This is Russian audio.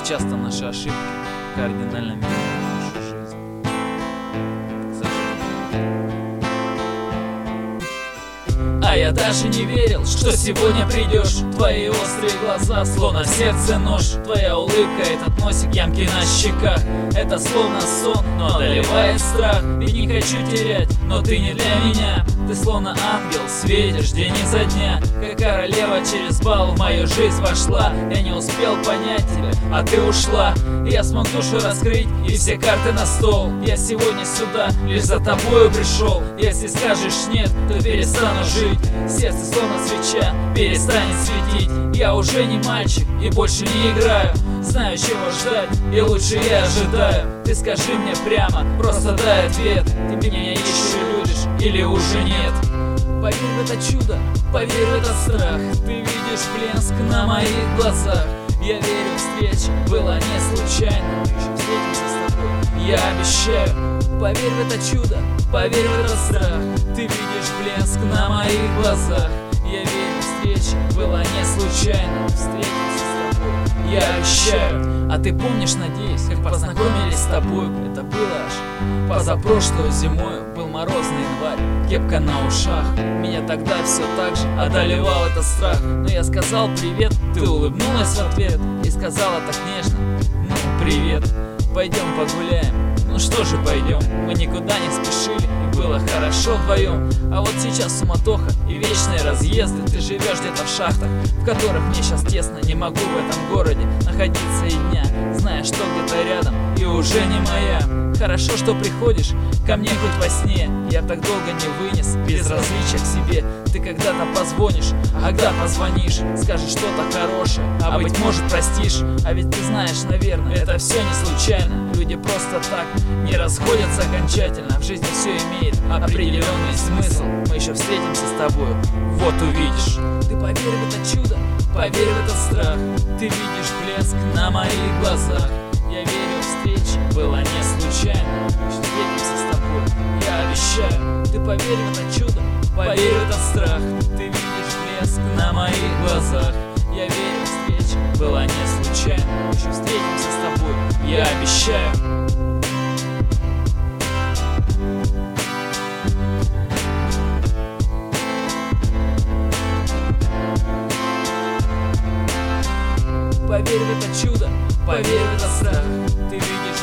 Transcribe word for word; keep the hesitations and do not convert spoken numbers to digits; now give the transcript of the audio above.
часто наши ошибки кардинально меняют нашу жизнь. К сожалению. А я даже не верил, что сегодня придешь. Твои острые глаза, словно в сердце нож. Твоя улыбка, этот носик, ямки на щеках. Это словно сон, но одолевает страх. Ведь не хочу терять, но ты не для меня. Ты словно ангел, светишь день изо дня. Как королева через бал в мою жизнь вошла. Я не успел понять тебя, а ты ушла. Я смог душу раскрыть и все карты на стол. Я сегодня сюда лишь за тобою пришел. Если скажешь нет, то перестану жить. Сердце словно свеча перестанет светить. Я уже не мальчик и больше не играю. Знаю, чего ждать, и лучше я ожидаю. Ты скажи мне прямо, просто дай ответ. Ты меня еще любишь или уже нет? Поверь в это чудо, поверь в этот страх. Ты видишь блеск на моих глазах. Я верю, встреча была не случайна. Еще встретимся с тобой, я обещаю. Поверь в это чудо, поверь в этот страх. Ты видишь блеск на моих глазах. Я верю, встреча была не случайна. Встретимся с тобой, я обещаю. А ты помнишь, надеюсь, как познакомились с тобой? Это было аж позапрошлую зимой. Был морозный январь, кепка на ушах. Меня тогда все так же одолевал этот страх. Но я сказал привет, ты улыбнулась в ответ и сказала так нежно: ну, привет, пойдем погуляем. Ну что же, пойдем, мы никуда не спешили, и было хорошо вдвоем. А вот сейчас суматоха и вечные разъезды. Ты живешь где-то в шахтах, в которых мне сейчас тесно. Не могу в этом городе находиться и дня, зная, что где-то рядом и уже не моя. Хорошо, что приходишь ко мне хоть во сне. Я так долго не вынес безразличия к себе. Ты когда-то позвонишь, а когда позвонишь, скажешь что-то хорошее, а быть может простишь. А ведь ты знаешь, наверное, это все не случайно. Люди просто так не расходятся окончательно. В жизни все имеет определенный смысл. Мы еще встретимся с тобою, вот увидишь. Ты поверь в это чудо, поверь в этот страх. Ты видишь блеск на моих глазах. Я верю, встреча была не случайна. Встретимся с тобой, я обещаю. Ты поверь в это чудо, поверь в этот страх. Ты видишь блеск на моих глазах. Я верю, встреча была не случайна. Еще встретимся с тобой, я обещаю. Поверь в это чудо, поверь в этот страх. Ты видишь